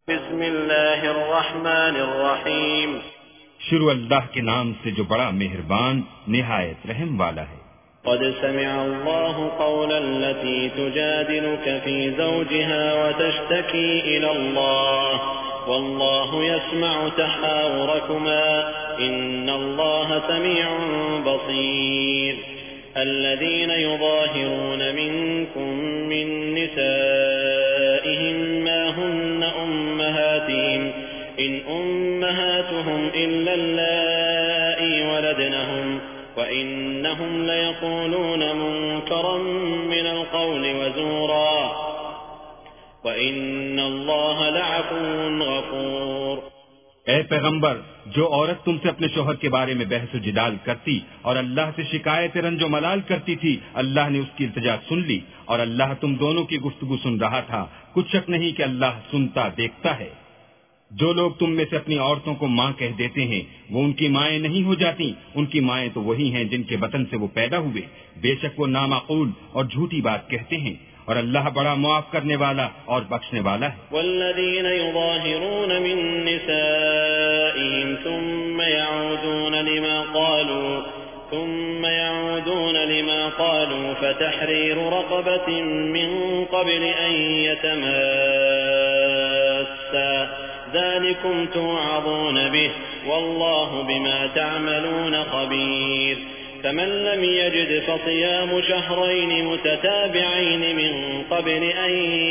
बिस्मिल्लाहिर्रहमानिर्रहीम। शुरू अल्लाह के नाम से जो बड़ा मेहरबान निहायत रहम वाला है। क़द समिअल्लाहु क़ौलल्लती तुजादिलुका फ़ी ज़ौजिहा व तश्तकी इलल्लाह वल्लाहु यस्मअु तहावुरकुमा इन्नल्लाह समीउन बसीर। الذين يظاهرون منكم من نسائهم ما هن أمهاتهم إن أمهاتهم إلا اللائي ولدنهم وإنهم ليقولون منكرا من القول وزورا وإن الله لعفو غفور। ऐ पैगंबर, जो औरत तुमसे अपने शोहर के बारे में बहस जिदाल करती और अल्लाह से शिकायत रंजो मलाल करती थी, अल्लाह ने उसकी इल्तिजा सुन ली और अल्लाह तुम दोनों की गुफ्तगू सुन रहा था। कुछ शक नहीं कि अल्लाह सुनता देखता है। जो लोग तुम में से अपनी औरतों को माँ कह देते हैं, वो उनकी माएँ नहीं हो जाती। उनकी माएँ तो वही हैं जिनके बतन से वो पैदा हुए। बेशक वो नामाकूल और झूठी बात कहते हैं और अल्लाह बड़ा मुआफ करने वाला और बख्शने वाला है। वल्लज़ीन युज़ाहिरून मिन निसाइहिम थुम्मा यऊदून लिमा क़ालू फ़तहरीरु रक़बतिन मिन क़ब्लि अन यतमास्सा ज़ालिकुम तुअज़ून बिहि वल्लाहु बिमा तअमलून ख़बीर। فمن لم يجد فصيام شهرين متتابعين من قبل أن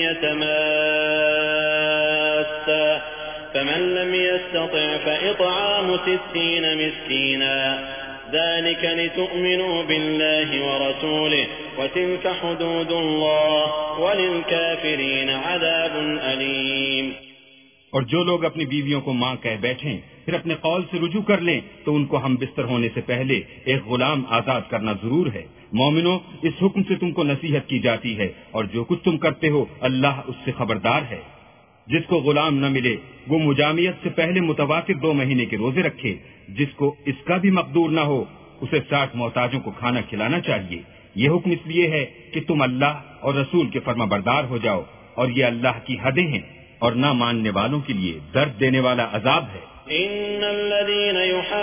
يتماسا فمن لم يستطع فإطعام 60 مسكينا ذلك لتؤمنوا بالله ورسوله وتلك حدود الله وللكافرين عذاب أليم। और जो लोग अपनी बीवियों को माँ कह बैठें फिर अपने कौल से रुजू कर लें तो उनको हम बिस्तर होने से पहले एक गुलाम आजाद करना जरूर है। मोमिनो, इस हुक्म से तुमको नसीहत की जाती है और जो कुछ तुम करते हो अल्लाह उससे खबरदार है। जिसको गुलाम न मिले वो मुजामियत से पहले मुतवातिर 2 महीने के रोजे रखे। जिसको इसका भी मकदूर न हो उसे 60 मोहताजों को खाना खिलाना चाहिए। ये हुक्म इसलिए है कि तुम अल्लाह और रसूल के फर्माबरदार हो जाओ और ये अल्लाह की हदें हैं और न मानने वालों के लिए दर्द देने वाला अजाब है। इन्नल्लज़ीन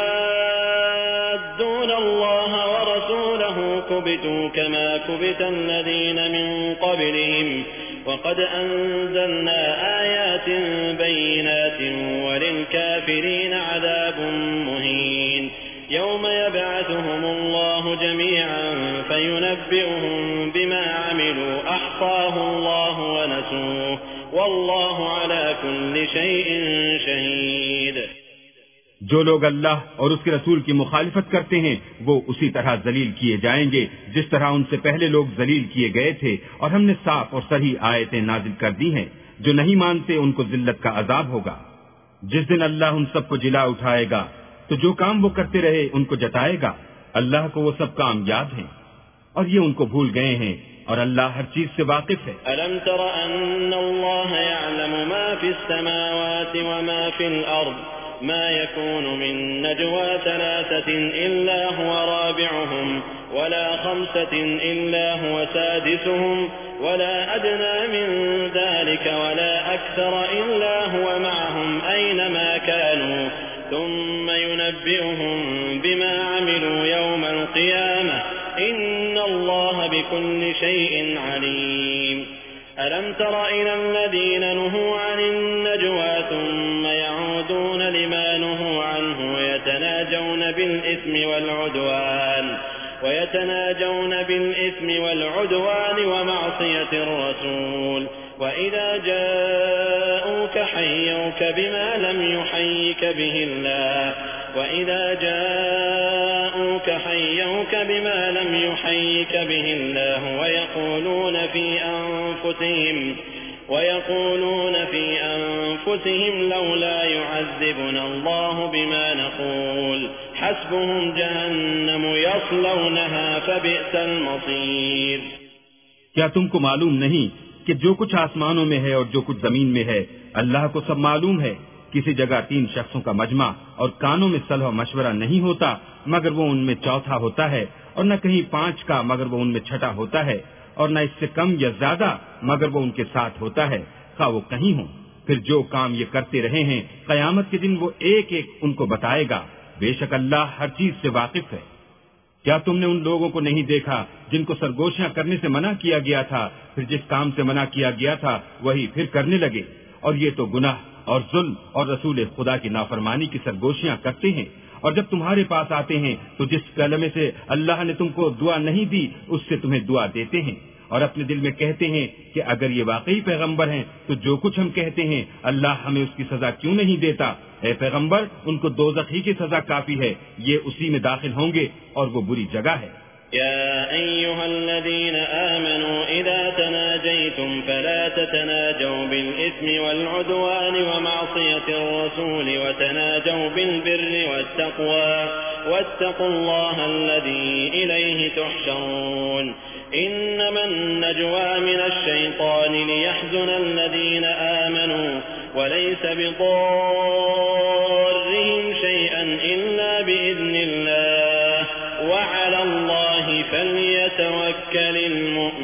युहाद्दून अल्लाह व रसूलहु कुबितू कमा कुबितल्लज़ीन मिन क़ब्लिहिम वक़द अंज़लना आयातिन बय्यिनातिन वलिलकाफ़िरीन अज़ाबुन मुहीन। यौम यबअथुहुमुल्लाहु जमीअन फयुनब्बिउहुम बिमा अमिलू अहसाहु अल्लाहु व नसूहु वल्लाहु अला कुल्लि शैइन शहीद। जो लोग अल्लाह और उसके रसूल की मुखालिफत करते हैं वो उसी तरह जलील किए जाएंगे जिस तरह उनसे पहले लोग जलील किए गए थे। और हमने साफ और सही आयतें नाजिल कर दी हैं। जो नहीं मानते उनको जिल्लत का अजाब होगा। जिस दिन अल्लाह उन सबको जिला उठाएगा तो जो काम वो करते रहे उनको जताएगा। अल्लाह को वो सब काम याद हैं और ये उनको भूल गए हैं और अल्लाह हर चीज से वाकिफ है। अलम तर अन्नल्लाह यअलमु मा फिस समावाति व मा फिल अर्द मा यकूनु मिन नजवा थलाथतिन इल्ला हुवा राबिउहुम वला खमसतिन इल्ला हुवा सादिसुहुम वला अदना मिन ज़ालिका वला अक्सर इल्ला हुवा मअहुम ऐनमा कानू ثم ينبئهم بما عملوا يوم القيامة إن الله بكل شيء عليم। ألم تر إلى الذين نهوا عن النجوى ثم يعودون لما نهوا عنه ويتناجون بالإثم والعدوان ومعصية الرسول وإذا جاءوك حيوك بما لم يحيك به الله ويقولون في أنفسهم لولا يعذبنا الله بما نقول حسبهم جهنم يصلونها فبئس المصير। क्या तुमको मालूम नहीं कि जो कुछ आसमानों में है और जो कुछ जमीन में है अल्लाह को सब मालूम है। किसी जगह 3 शख्सों का मजमा और कानों में सलाह मशवरा नहीं होता मगर वो उनमें चौथा होता है, और न कहीं 5 का मगर वो उनमें छठा होता है, और न इससे कम या ज्यादा मगर वो उनके साथ होता है, खा वो कहीं हो। फिर जो काम ये करते रहे हैं कयामत के दिन वो एक एक उनको बताएगा। बेशक अल्लाह हर चीज से वाकिफ है। क्या तुमने उन लोगों को नहीं देखा जिनको सरगोशियां करने से मना किया गया था, फिर जिस काम से मना किया गया था वही फिर करने लगे, और ये तो गुनाह और जुल्म और रसूल खुदा की नाफरमानी की सरगोशियां करते हैं। और जब तुम्हारे पास आते हैं तो जिस कलमे से अल्लाह ने तुमको दुआ नहीं दी उससे तुम्हें दुआ देते हैं, और अपने दिल में कहते हैं कि अगर ये वाकई पैगंबर हैं तो जो कुछ हम कहते हैं अल्लाह हमें उसकी सजा क्यों नहीं देता। ए पैगंबर, उनको दोज़ख ही की सजा काफी है, ये उसी में दाखिल होंगे और वो बुरी जगह है। या अय्युहल्लज़ीन आमनू इज़ा तनाजयतुम फला ततनाजौ बिल इस्मि वल उद्वानि व मअसियतिर रसूल व तनाजौ बिल बिर्रि वत्तक़वा वत्तक़ुल्लाह अल्लज़ी इलैहि तुहशरून। इन्नमा नजवा मिनश शैतानि लियहज़ुनल लज़ीन आमनू वलैस बिदर्रिहिम शैअन इल्ला बिइज़्निल्लाह वअलल्लाहि फल्यतवक्कलिल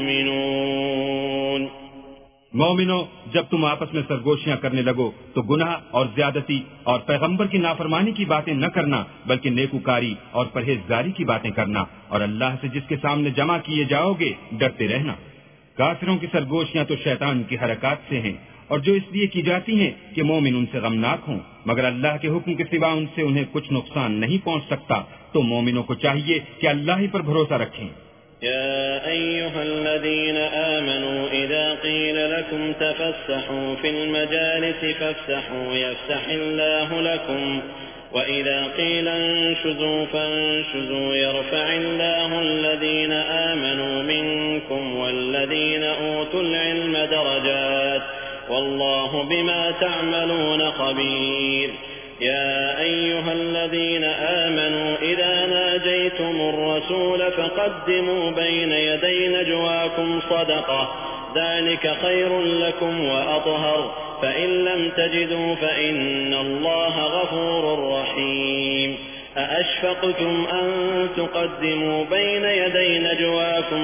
मुअमिनून। मोमिनो, जब तुम आपस में सरगोशियां करने लगो तो गुनाह और ज्यादती और पैगंबर की नाफरमानी की बातें न करना, बल्कि नेकुकारी और परहेजगारी की बातें करना, और अल्लाह से जिसके सामने जमा किए जाओगे डरते रहना। काफिरों की सरगोशियां तो शैतान की हरकत से हैं, और जो इसलिए की जाती हैं कि मोमिन उनसे गमनाक हों, मगर अल्लाह के हुक्म के सिवा उनसे उन्हें कुछ नुकसान नहीं पहुंच सकता। तो मोमिनों को चाहिए कि अल्लाह ही पर भरोसा रखें। या अय्युहल्लज़ीन आमनू इज़ा क़ील लकुम तफ़स्सहू फ़िल मजालिसि फ़फ़्सहू यफ़्सहिल्लाहु लकुम व इज़ा क़ील इंशुज़ू फ़ंशुज़ू यरफ़इल्लाहु अल्लज़ीन आमनू मिनकुम वल्लज़ीन ऊतुल इल्म दरजात वल्लाहु बिमा तअमलून ख़बीर। या अय्युहल्लज़ीन आमनू इज़ा नाजयतुमुर रसूल फ़क़द्दिमू बैन यदै नजवाकुम सदक़ह ज़ालिका ख़ैरुन लकुम व अत्हर फ़इन लम तजिदू फ़इन्नल्लाह गफ़ूरुर रहीम। अअशफ़क़्तुम अन तुक़द्दिमू बैन यदै नजवाकुम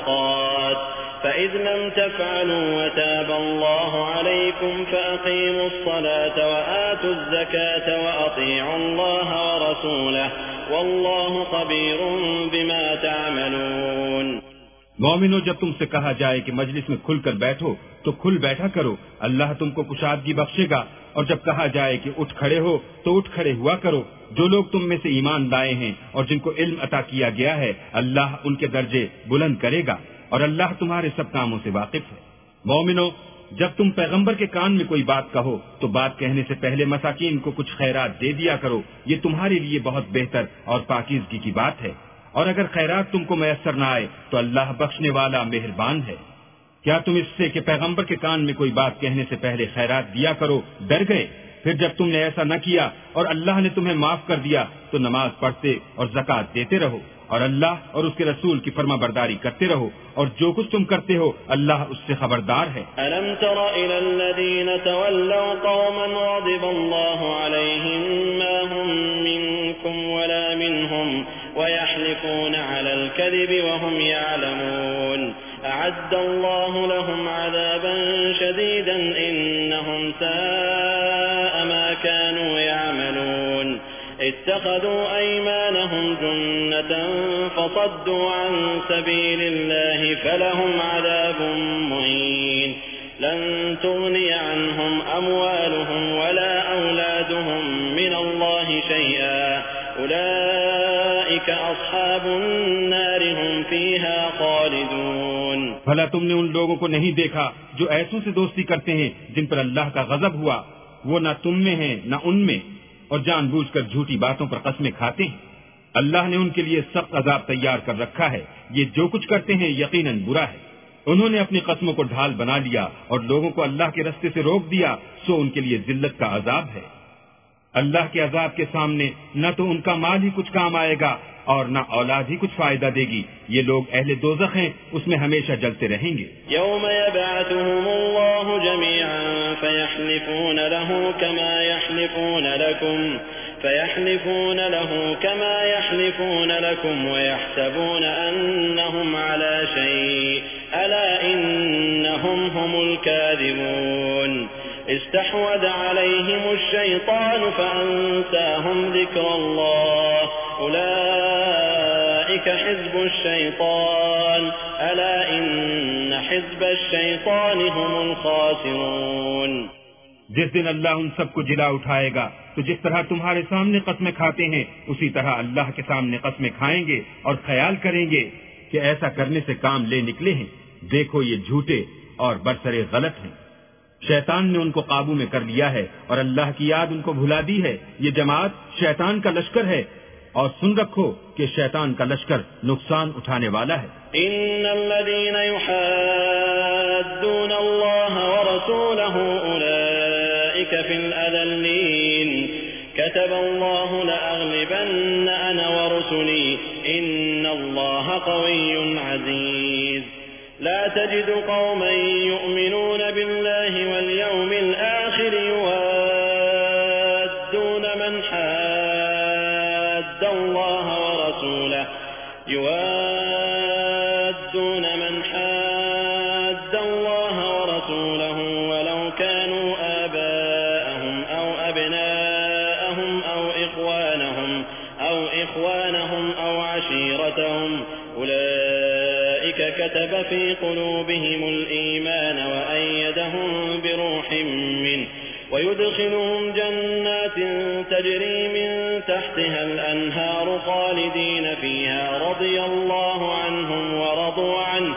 सदक़ात फ़इज़ लम तफ़अलू वताब अल्लाहु अलैकुम फ़अक़ीमू अस्सलात वआतू ज़कात वअतीअू अल्लाह वरसूलह वल्लाहु ख़बीरुम बिमा तअमलून। मोमिनो, जब तुमसे कहा जाए कि मजलिस में खुलकर बैठो तो खुल बैठा करो, अल्लाह तुमको कुशादगी बख्शेगा, और जब कहा जाए कि उठ खड़े हो तो उठ खड़े हुआ करो। जो लोग तुम में से ईमान लाए हैं और जिनको इल्म अता किया गया है अल्लाह उनके दर्जे बुलंद करेगा, और अल्लाह तुम्हारे सब कामों से वाकिफ है। मोमिनो, जब तुम पैगंबर के कान में कोई बात कहो तो बात कहने से पहले मसाकीन को कुछ खैरात दे दिया करो, ये तुम्हारे लिए बहुत बेहतर और पाकीज़गी की बात है। और अगर खैरात तुमको मैसर न आए तो अल्लाह बख्शने वाला मेहरबान है। क्या तुम इससे कि पैगंबर के कान में कोई बात कहने से पहले खैरात दिया करो डर गए? फिर जब तुमने ऐसा न किया और अल्लाह ने तुम्हें माफ कर दिया तो नमाज पढ़ते और ज़कात देते रहो, और अल्लाह और उसके रसूल की फरमाबरदारी करते रहो, और जो कुछ तुम करते हो अल्लाह उससे खबरदार है। अलम तरा इलल्लज़ीन तवल्लौ कौमन ग़ज़िबल्लाहु अलैहिम मा हुम मिनकुम वला मिनहुम वयहलिफून अलल कज़िबि वहुम यअलमून अअद्दल्लाहु लहुम अज़ाबन शदीदन इन्नहुम साअ मा कानू यअमलून। اتخذوا أيمانهم جنة فصدوا عن سبيل الله فلهم عذاب مهين لن تغني عنهم أموالهم ولا أولادهم من الله شيئا أولئك أصحاب النار هم فيها خالدون। भला तुमने उन लोगों को नहीं देखा जो ऐसों से दोस्ती करते हैं जिन पर अल्लाह का गजब हुआ, वो न तुम में है न उनमें, और जानबूझकर झूठी बातों पर कस्में खाते हैं। अल्लाह ने उनके लिए सख्त अजाब तैयार कर रखा है, ये जो कुछ करते हैं यकीनन बुरा है। उन्होंने अपनी कस्मों को ढाल बना लिया और लोगों को अल्लाह के रास्ते से रोक दिया, सो उनके लिए जिल्लत का अजाब है। अल्लाह के अजाब के सामने न तो उनका माल ही कुछ काम आएगा और न औलाद ही कुछ फायदा देगी। ये लोग अहले दोज़ख हैं, उसमें हमेशा जलते रहेंगे। यौम यबअथुहुमुल्लाहु जमीअन फयहलिफून लहू कमा यहलिफून लकुम वयहसबून अन्नहुम अला शै अला इन्नहुम हुमुल काज़िबून। इस्तहवद अलैहिमुश शैतानु फअंसाहुम ज़िक्रल्लाह उलाइका हिज़्बुश शैतान अला इन्न हिज़्बश शैतानि हुमुल खासिरून। जिस दिन अल्लाह उन सबको जिला उठाएगा तो जिस तरह तुम्हारे सामने कस्में खाते हैं उसी तरह अल्लाह के सामने कस्में खाएंगे और ख्याल करेंगे कि ऐसा करने से काम ले निकले हैं। देखो ये झूठे और बरसरे गलत हैं। शैतान ने उनको काबू में कर लिया है और अल्लाह की याद उनको भुला दी है। ये जमात शैतान का लश्कर है और सुन रखो कि शैतान का लश्कर नुकसान उठाने वाला है। इन्नल्लज़ीना युहद्दून अल्लाह व रसूलहु उलाइका फिल अज़ल्लीन कतबल्लाहु लअग़लिबन्ना अना व रुसुली इन्नल्लाह क़विय्युन अज़ीज़। ला तजिदु क़ौमन यु'मिनून बिल्लाहि वल यौमिल आखिर युवाद्दून मन हाद्द अल्लाह व रसूलहु वलौ कानू आबाअहुम औ अबनाअहुम औ इख्वानहुम औ अशीरतहुम उलाइका कतब फी क़ुलूबिहिमुल ईमान व अय्यदहुम बिरूहिम मिन्हु ويدخلهم جنات تجري من تحتها الأنهار خالدين فيها رضي الله عنهم ورضوا عنه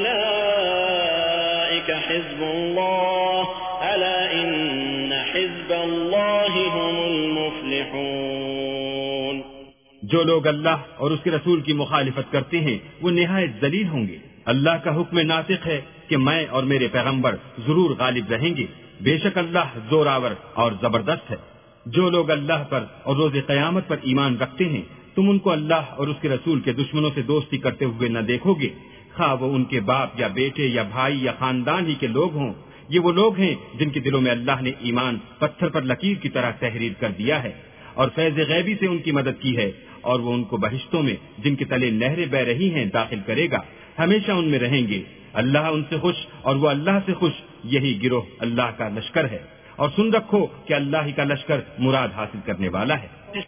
أولئك حزب الله ألا إن حزب الله هم المفلحون। जो लोग अल्लाह और उसके रसूल की मुखालिफत करते हैं वो निहायत जलील होंगे। अल्लाह का हुक्म नातिक है कि मैं और मेरे पैगंबर जरूर गालिब रहेंगे। बेशक अल्लाह जोरावर और जबरदस्त है। जो लोग अल्लाह पर और रोज़े क़यामत पर ईमान रखते हैं तुम उनको अल्लाह और उसके रसूल के दुश्मनों से दोस्ती करते हुए न देखोगे, खा वो उनके बाप या बेटे या भाई या खानदान ही के लोग हों। ये वो लोग हैं जिनके दिलों में अल्लाह ने ईमान पत्थर पर लकीर की तरह तहरीर कर दिया है और फैज़ गैबी से उनकी मदद की है और वो उनको बहिश्तों में जिनके तले नहरें बह रही हैं दाखिल करेगा, हमेशा उनमें रहेंगे। अल्लाह उनसे खुश और वो अल्लाह से खुश, यही गिरोह अल्लाह का लश्कर है। और सुन रखो कि अल्लाह ही का लश्कर मुराद हासिल करने वाला है।